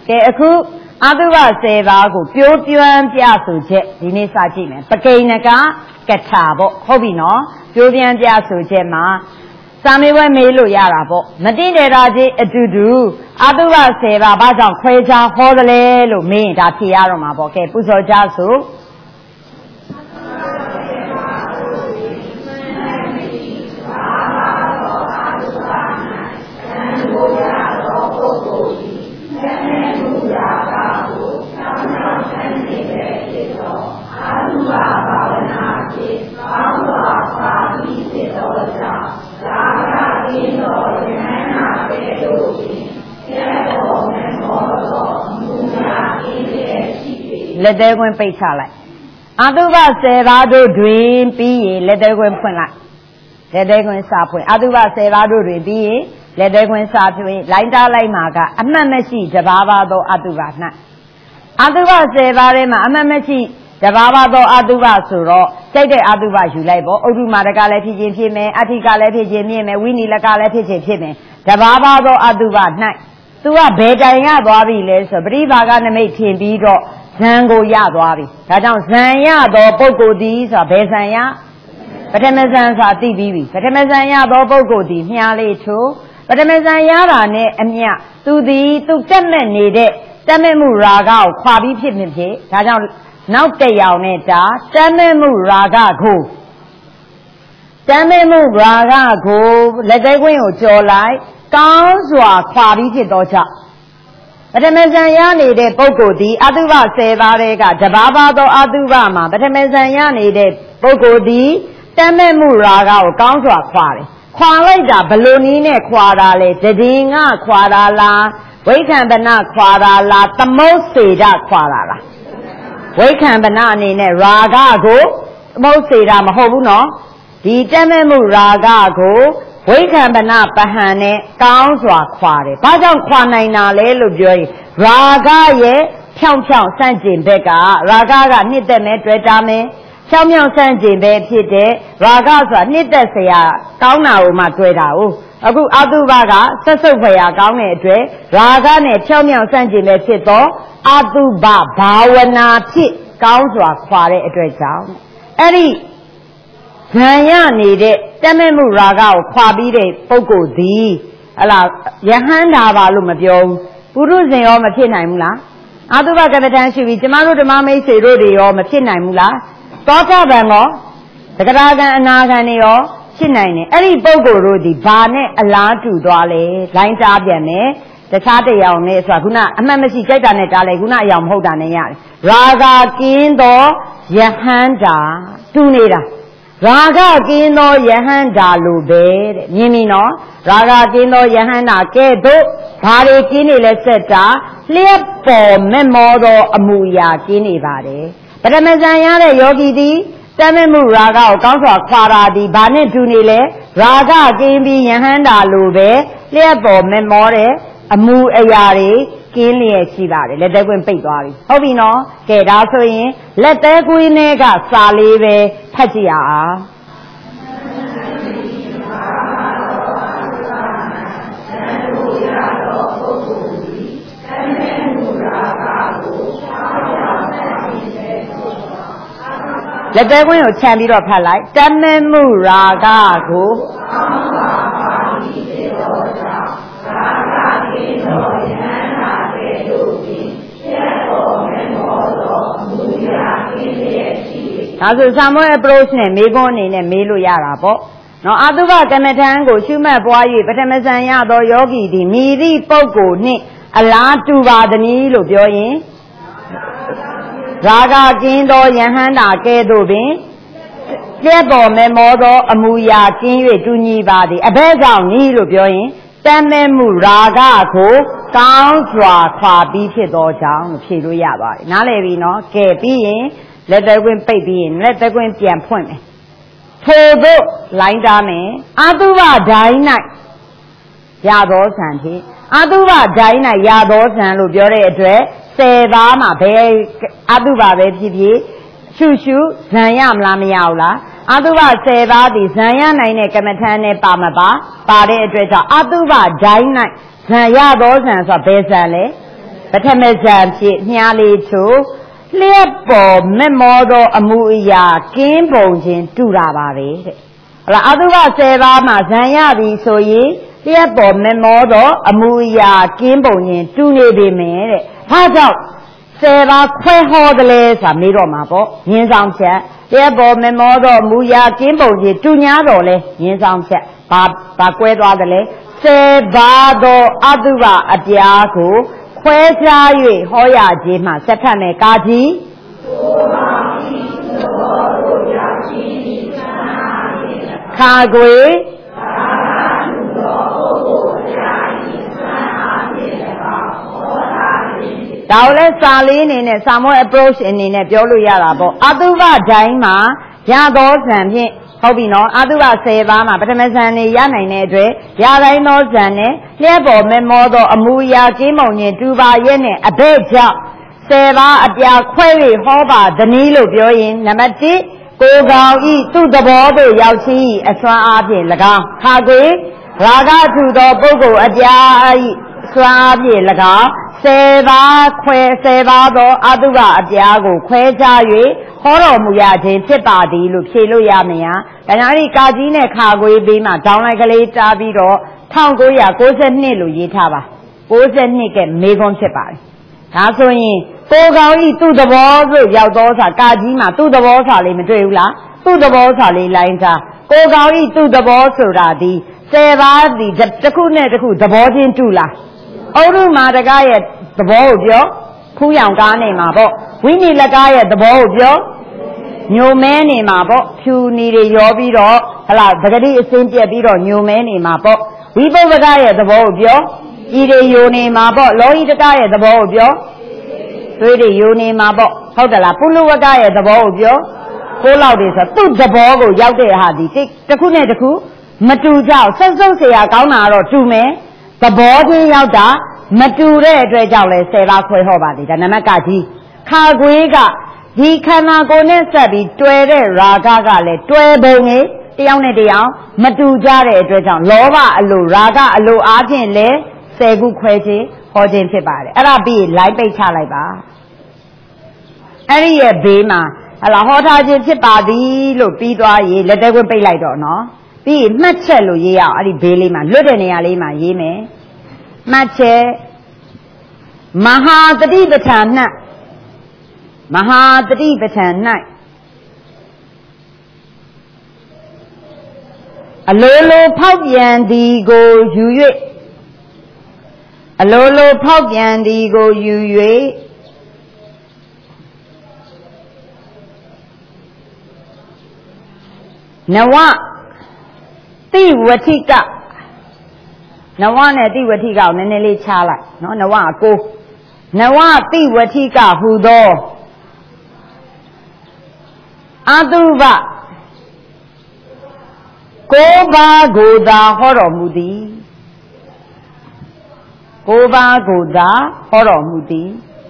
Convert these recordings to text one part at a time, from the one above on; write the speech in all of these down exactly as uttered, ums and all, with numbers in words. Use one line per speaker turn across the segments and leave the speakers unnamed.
ကဲအခုအတုပဆယ်ပါးကိုပြောပြန်းပြဆိုချက်ဒီနေ့စကြည့်မယ်ပကိဏကကထာပေါ့ဟုတ်ပြီနော်ပြောပြန်းပြဆိုချက်မှာစာမေးပွဲမေးလို့ရတာပေါ့မတိတေတာကြီးအတူတူအတုပဆယ်ပါးဘာကြောင့်ခွဲခြားဟောသလဲလို့မေးရင်ဒါဖြေရတော့မှာပေါ့ကဲပူဇော်ကြဆိုလက်သေးကွင်းပိတ်ချလိုက်အတုပဆယ်ပါးတို့တွင်ပြီးရင်လက်သေးကွင်းဖွင့်လိုက်လက်သေးကွင်းစာဖွင့်အတုပဆယ်ပါးတို့တွင်ပြီးရင်လက်သေးကွင်းစာဖွင့်လိုက်တားလိုက်မှာကအမှတ်မရှိတဘာဘာသောအတုပ၌အတုပဆယ်ပါးထဲမှာအမှတ်မရှိတဘာဘာသောအတုပဆိုတော့စိတ်တဲ့အတုပယူလိုက်ပေါ့ဥဒ္ဓမာတကလည်းဖြစ်ခြင်းဖြစ်မယ်အဋ္ဌိကလည်းဖြစ်ခြင်းဖြစ်မယ်ဝိနိလကလည်းဖြစ်ခြင်းဖြစ်မယ်တဘာဘာသောအတုပ၌သူကဘယ်တိုင်ရသွားပြီလဲဆိုပရိဘာဂနမိတ်ထင်ပြီးတော့ဇံကိုရသွားပြီဒါကြောင့်ဇံရသောပုဂ္ဂိုလ်သည်ဆိုတာဘယ်ဇံရပထမဇံဆိုတာသိပြီးပြီပထမဇံရသောပုဂ္ဂိုလ်သည်မြားလေးထိုးပထမဇံရတာနဲ့အမျှသူသည်သူတက်မဲ့နေတဲ့တက်မဲ့မှုရာဂကိုခွာပြီးဖြစ်ဖြစ်ဖြစ်ဒါကြောင့်နောက်တစ်ယောင်နဲ့ဒါတက်မဲ့မှုရာဂကိုတက်မဲ့မှုရာဂကိုလက်သေးကွင်းကိုကြော်လိုက်ကောင်းစွာခွာပြီးဖြစ်တော့ကြောင့်ပထမဇန်ရနေတဲ့ပုဂ္ဂိုလ်ဒီအတုပဆယ်ပါးတဲ့ကတဘာဘာသောအတုပမှာပထမဇန်ရနေတဲ့ပုဂ္ဂိုလ်ဒီတတ်မဲ့မှုရာဂကိုကောင်းစွာခွာတယ်ခွာလိုက်တာဘလို့နည်းနဲ့ခွာတာလဲတည်ငါခွာတာလားဝိခံပနခွာတာလားသမုတ်စေတခွာတာလားဝိခံပနအနေနဲ့ရာဂကိုသမုတ်စေတမဟုတ်ဘူးနော်ဒီတတ်မဲ့မှုရာဂကိုဝိခံပနပဟံနဲ့ကောင်းစွာခွာတယ်။ဘာကြောင့်ခွာနိုင်တာလဲလို့ပြောရင်ရာဂရဲ့ဖြောင်းဖြောင်းစန့်ကျင်ဘက်ကရာဂကနှစ်သက်မဲ့တွေ့တာမယ်။ဖြောင်းဖြောင်းစန့်ကျင်ဘက်ဖြစ်တဲ့ရာဂဆိုတာနှစ်သက်စရာကောင်းတာကိုမှတွေ့တာ哦။အခုအတုပကဆက်စုပ်ဖွယ်ရာကောင်းတဲ့အတွက်ရာဂနဲ့ဖြောင်းဖြောင်းစန့်ကျင်ဘက်ဖြစ်တော့အတုပဘာဝနာဖြစ်ကောင်းစွာခွာတဲ့အတွက်ကြောင့်အဲ့ဒီဇံရနေတဲ့တတ်မဲ့မှုရာဂကိုခွာပြီးတဲ့ပုဂ္ဂိုလ်သည်ဟလာယဟန္တာပါလို့မပြောဘူးပုရုဇဉ်ရောမဖြစ်နိုင်ဘူးလားအတုပကမ္မဋ္ဌာန်းရှိပြီးကျမတို့ဓမ္မမိတ်ဆွေတို့တွေရောမဖြစ်နိုင်ဘူးလားသောတာပန်ရောသက္ကရာကံအနာကံတွေရောဖြစ်နိုင်တယ်အဲ့ဒီပုဂ္ဂိုလ်တို့ဒီဘာနဲ့အလားတူသွားလဲလိုင်းတားပြန်မယ်တခြားတရားနဲ့ဆိုတာခုနအမှတ်မရှိကြိုက်တာနဲ့တားလိုက်ခုနအယောင်မဟုတ်တာနဲ့ရတယ်ရာဂကင်းသောယဟန္တာတူနေတာရာဂကင်းသောယဟန္တာလိုပဲတဲ့မြင်ပြီနော်ရာဂကင်းသောယဟန္တာကဲ့သို့ဘာတွေကင်းနေလဲစက်တာလျှက်ပေါ်မဲ့မောသောအမူအရာကင်းနေပါတယ်ပထမဇန်ရတဲ့ယောဂီသည်တတ်မဲ့မှုရာဂကိုကောင်းစွာခွာတာသည်ဘာနဲ့တူနေလဲရာဂကင်းပြီးယဟန္တာလိုပဲလျှက်ပေါ်မဲ့မောတဲ့အမူအရာတွေကင်းလျက်ရှိပါတယ်လက်သေးကွင်းပိတ်သွားပြီဟုတ်ပြီနော်ကဲဒါဆိုရင်လက်သေးကွင်းနဲ့ကစာလေးပဲဖတ်ကြည့်ရအောင်လက်သေးကွင်းကိုခြံပြီးတော့ဖတ်လိုက်တတ်မဲ့မှုရာဂကိုဒါဆိုဆာမွဲ approach နဲ့မေးခွန်းအနေနဲ့မေးလို့ရတာပေါ့နော်အတုပကမ္မဋ္ဌာန်းကိုရှုမှတ်ပွား၍ပထမဇန်ရသောယောဂီသည်မိသည့်ပုဂ္ဂိုလ်နှင့်အလားတူပါသည်လို့ပြောရင်ရာဂကင်းသောယဟန္တာကဲ့သို့ပင်ကျက်ပေါ်မေမောသောအမူအရာကင်း၍တူညီပါသည်အဘဲကြောင့်ဤလို့ပြောရင်တတ်မဲ့မှုရာဂကိုကောင်းစွာခွာပြီးဖြစ်သောကြောင့်ဖြေလို့ရပါတယ်နားလည်ပြီနော်ကဲပြီးရင်လက်သေးကွင်းပိတ်ပြီးရင်လက်သေးကွင်းပြန်ဖွင့်မယ်ထို့သို့လိုင်းတာမယ်အတုပဒိုင်း၌ရသောဇံဖြင့်အတုပဒိုင်း၌ရသောဇံလို့ပြောတဲ့အတွက်ဆယ်ပါးမှာဘယ်အတုပပဲဖြစ်ဖြစ်ရှုရှုဇံရမလားမရဘူးလားအတုပဆယ်ပါးသည်ဇံရနိုင်တဲ့ကမ္မထမ်းနဲ့ပါမပါပါတဲ့အတွက်ကြောင့်အတုပဒိုင်း၌ဇံရသောဇံဆိုတာဘယ်ဇံလဲပထမဇန်ဖြစ်မြားလေးချိုလျက်ပေါ်မမောသောအမှုအရာကင်းပုံခြင်းတူတာပါပဲတဲ့ဟုတ်လားအတုပဆယ်ပါးမှာဇန်ရပြီဆိုရင်လျက်ပေါ်မမောသောအမှုအရာကင်းပုံခြင်းတူနေပေမယ်တဲ့ဒါကြောင့်ဆယ်ပါးခွဲဟောတယ်လေဆိုတာမေးတော့မှာပေါ့ရင်းဆောင်ချက်လျက်ပေါ်မမောသောအမှုအရာကင်းပုံခြင်းတူညာတော်လဲရင်းဆောင်ချက်ဘာဘာကွဲသွားတယ်လဲဆယ်ပါးသောအတုပအပြားကိုခွဲခြား၍ဟောရခြင်းမှာဆက်ထပ်မယ်ကာကြီးခါကွေဒါလည်းစာလေးအနေနဲ့စာမော approach အနေနဲ့ပြောလို့ရတာပေါ့အတုပတိုင်းမှာရသောဇန်ဖြင့်ဟုတ်ပြီနော်အတုပဆယ်ပါးမှာပထမဇန်နေရနိုင်တဲ့အတွက်ရတိုင်းသောဇန်နဲ့လျှက်ပေါ်မမောသောအမူအရာကင်းမုံခြင်းတူပါရဲ့နဲ့အဘဲ့ကြောင့်ဆယ်ပါးအပြာခွဲ၍ဟောပါသနည်းလို့ပြောရင်နံပါတ်တစ်ကိုယ်ကောင်ဤသူ့သဘောသို့ရောက်ရှိအစွမ်းအားဖြင့်၎င်းခါကွေရာဂထူသောပုဂ္ဂိုလ်အပြာဤစွမ်းအားဖြင့်၎င်းဆယ်ပါးခွဲဆယ်ပါးသောအတုပအပြားကိုခွဲခြား၍ဟောတော်မူရခြင်းဖြစ်ပါသည်လို့ဖြေလို့ရမလား။ဒါကြောင့်ဒီကာကြီးနဲ့ခါကွေးပေးမှဒေါင်းလိုက်ကလေးတားပြီးတော့၁၉၉၂လို့ရေးထားပါ။၉၂ကမေခွန်းဖြစ်ပါတယ်။ဒါဆိုရင်ကိုကောင်ဤသူ့သဘောဆိုရောက်သောစာကာကြီးမှာသူ့သဘောစာလေးမတွေ့ဘူးလား။သူ့သဘောစာလေးလိုင်းစားကိုကောင်ဤသူ့သဘောဆိုတာဒီဆယ်ပါးဒီတစ်ခုနဲ့တစ်ခုသဘောချင်းတူလား။ဩရုမာတကရဲ့သဘောကိုပြောဖူးရောင်ကားနေမှာပေါ့ဝိနိလကားရဲ့သဘောကိုပြောညိုမဲနေမှာပေါ့ဖြူနီတွေရောပြီးတော့ဟလာပဂတိအစင်းပြက်ပြီးတော့ညိုမဲနေမှာပေါ့ဝိပုဗ္ဗကရဲ့သဘောကိုပြောဤတွေယိုနေမှာပေါ့လောဟိတကရဲ့သဘောကိုပြောသွေးတွေယိုနေမှာပေါ့ဟုတ်တယ်လားပုလဝကရဲ့သဘောကိုပြောကိုးလောက်တွေဆိုသူ့သဘောကိုရောက်တဲ့ဟာဒီတစ်ခုနဲ့တစ်ခုမတူကြအောင်ဆက်စုပ်เสียကောင်းတာတော့တူမယ်သဘောချင်းရောက်တာမတူတဲ့အတွက်ကြောင့်လဲဆယ်ပါးခွဲဟောပါလိမ့်ဒါနမကကြီးခါကွေးကဒီခန္ဓာကိုယ်နဲ့ဆက်ပြီးတွယ်တဲ့ရာဂကလည်းတွယ်ပုံကြီးတယောက်နဲ့တယောက်မတူကြတဲ့အတွက်ကြောင့်လောဘအလိုရာဂအလိုအားဖြင့်လဲဆယ်ခုခွဲခြင်းဟောခြင်းဖြစ်ပါတယ်အဲ့ဒါပြီးလိုက်ပိတ်ချလိုက်ပါအဲ့ဒီရဲ့ဘေးမှာဟလာဟောထားခြင်းဖြစ်ပါသည်လို့ပြီးသွားရေးလက်သေးခွင့်ပိတ်လိုက်တော့နော်ပြီးမှတ်ချက်လို့ရေးရအောင်အဲ့ဒီဘေးလေးမှာလွတ်တဲ့နေရာလေးမှာရေးမယ်မှတ်ချက်မဟာတတိပဋ္ဌာန်၌မဟာတတိပဋ္ဌာန်၌အလိုလိုဖောက်ပြန်သည်ကိုယူ၍အလိုလိုဖောက်ပြန်သည်ကိုယူ၍နဝတိဝတိကနဝနဲ့တိဝတိကကိုနည်းနည်းလေးခြားလိုက်နော်နဝအကိုနဝတိဝတိကဟူသောအတုပကိုးပါးကိုသာဟောတော်မူသည်ကိုးပါးကိုသာဟောတော်မူသည်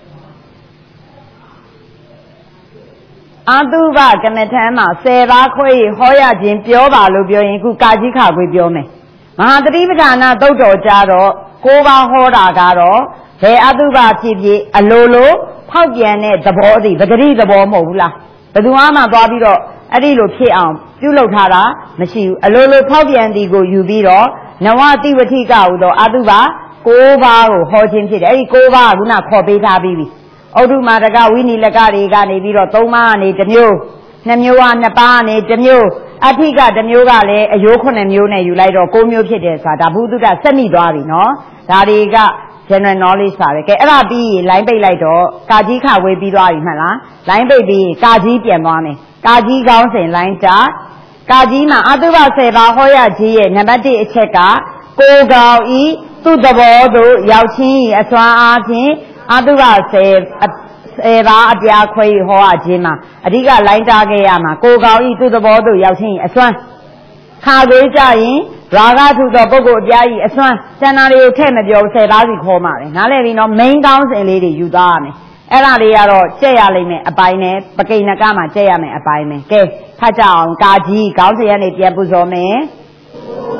အတုပကမ္မထမ်းမှာဆယ်ပါးခွဲဟောရခြင်းပြောပါလို့ပြောရင်ခုကာကြီးခါခွေပြောမယ်မဟာတတိပဋ္ဌာနာသုတ်တော်ကြတော့ကိုးပါးဟောတာကတော့ဘယ်အတုပဖြစ်ဖြစ်အလိုလိုဖောက်ပြန်တဲ့သဘောသည်ပဂတိသဘောမဟုတ်ဘူးလားဘယ်သူမှသွားပြီးတော့အဲ့ဒီလိုဖြစ်အောင်ပြုလုပ်ထားတာမရှိဘူးအလိုလိုဖောက်ပြန်သည်ကိုယူပြီးတော့နဝတိဝတိကဟူသောအတုပကိုးပါးကိုဟောခြင်းဖြစ်တယ်အဲ့ဒီကိုးပါးကခုနခေါ်ပေးထားပြီးပြီဩဒုမာတကဝိနိလကတွေကနေပြီးတော့သုံးပါးကနေတစ်မျိုးနှစ်မျိုးကနှစ်ပါးကနေတစ်မျိုးအဋ္ဌိကတစ်မျိုးကလည်းအယိုးခုနှစ်မျိုးနဲ့ယူလိုက်တော့ကိုးမျိုးဖြစ်တယ်ဆိုတာဒါဘုဒ္ဓစက်မိသွားပြီနော်ဒါတွေက general knowledge ပါပဲကဲအဲ့ဒါပြီးရင် line ပိတ်လိုက်တော့ကာကြီးခဝေးပြီးသွားပြီမှတ်လား line ပိတ်ပြီးကာကြီးပြန်သွားမယ်ကာကြီးကောင်းစဉ် line ချကာကြီးမှာအတုပဆယ်ပါးဟောရကြီးရဲ့နံပါတ်တစ်အချက်ကကိုယ်ကောင်ဤသူ့သဘောသို့ရောက်ချင်းအစွမ်းအားဖြင့်အတုပဆယ်ဆယ်ပါးအပြားခွဲဟောရခြင်းမှာအဓိက line တာခဲ့ရမှာကိုယ်ကောင်ဤသူ့သဘောသို့ရောက်ချင်းအစွမ်းခါသေးကြရင်ရာဂထုသောပုဂ္ဂိုလ်အပြားကြီးအစွမ်းစန္ဒာတွေကိုထည့်မပြောဆယ်ပါးစီခေါ်မှာတယ်နားလည်ပြီနော် main ကောင်းစဉ်လေးတွေယူသွားရမယ်အဲ့ဒါလေးကတော့ကြက်ရလိမ့်မယ်အပိုင်းနဲ့ပကိဏကမှာကြက်ရမယ်အပိုင်းပဲကဲဖတ်ကြအောင်ကာကြီးခေါင်းစဉ်ကနေပြန်ပူဇော်မယ်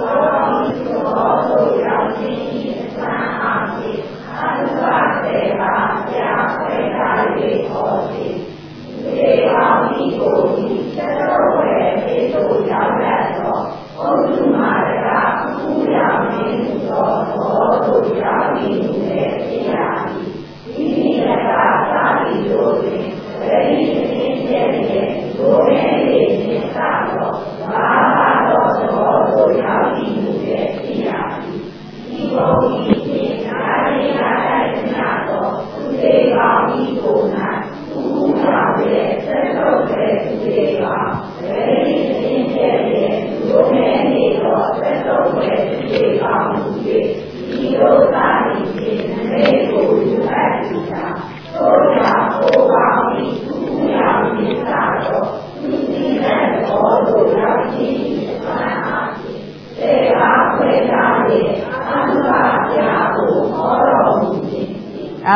ကိုယ်တော်ဤသဘောသို့ရောက်ခြင်းဤအစွမ်းအားဖြင့်အတုပဆယ်ပါး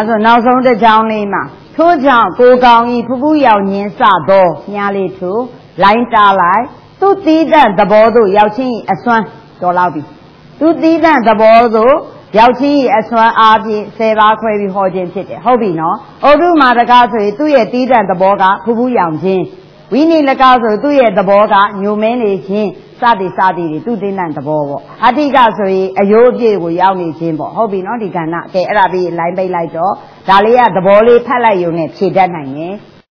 ဆိုနောက်ဆုံးတစ်ကြောင်းလေးမှာထို့ကြောင့်ကိုကောင်းဤဖူးဖူးရောက်ညင်းစသောညားလေးထူလိုင်းတားလိုက်သူသီးတန့်သဘောသို့ရောက်ချင်းအစွမ်းတော်လောက်ပြီသူသီးတန့်သဘောသို့ရောက်ချင်းအစွမ်းအားဖြင့်ဆယ်ပါးခွဲပြီးဟောခြင်းဖြစ်တယ်ဟုတ်ပြီနော်ဩဒုမာတကားဆိုရင်သူ့ရဲ့သီးတန့်သဘောကဖူးဖူးရောက်ခြင်းဝိနည်းလကားဆိုသူ့ရဲ့သဘောကညိုမဲနေခြင်းစသည်စသည်တွေသူသီးတန့်သဘောပေါ့အဋ္ဌိကဆိုရင်အယိုးအပြည့်ကိုရောက်နေခြင်းပေါ့ဟုတ်ပြီနော်ဒီကဏ္ဍကဲအဲ့ဒါပြီးလိုင်းပိတ်လိုက်တော့ဒါလေးကသဘောလေးဖတ်လိုက်ရုံနဲ့ဖြေတတ်နိုင်တယ်